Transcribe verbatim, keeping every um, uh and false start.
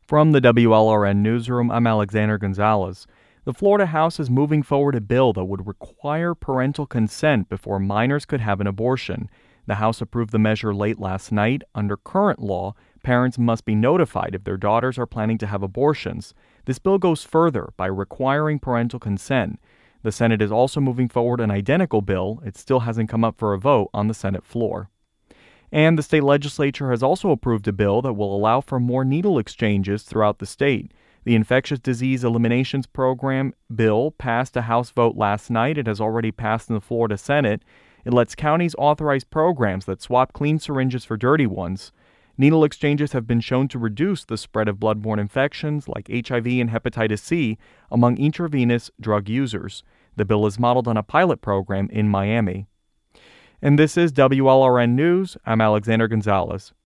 From the W L R N Newsroom, I'm Alexander Gonzalez. The Florida House is moving forward a bill that would require parental consent before minors could have an abortion. The House approved the measure late last night. Under current law, parents must be notified if their daughters are planning to have abortions. This bill goes further by requiring parental consent. The Senate is also moving forward an identical bill. It still hasn't come up for a vote on the Senate floor. And the state legislature has also approved a bill that will allow for more needle exchanges throughout the state. The Infectious Disease Eliminations Program bill passed a House vote last night. It has already passed in the Florida Senate. It lets counties authorize programs that swap clean syringes for dirty ones. Needle exchanges have been shown to reduce the spread of bloodborne infections like H I V and hepatitis C among intravenous drug users. The bill is modeled on a pilot program in Miami. And this is W L R N News. I'm Alexander Gonzalez.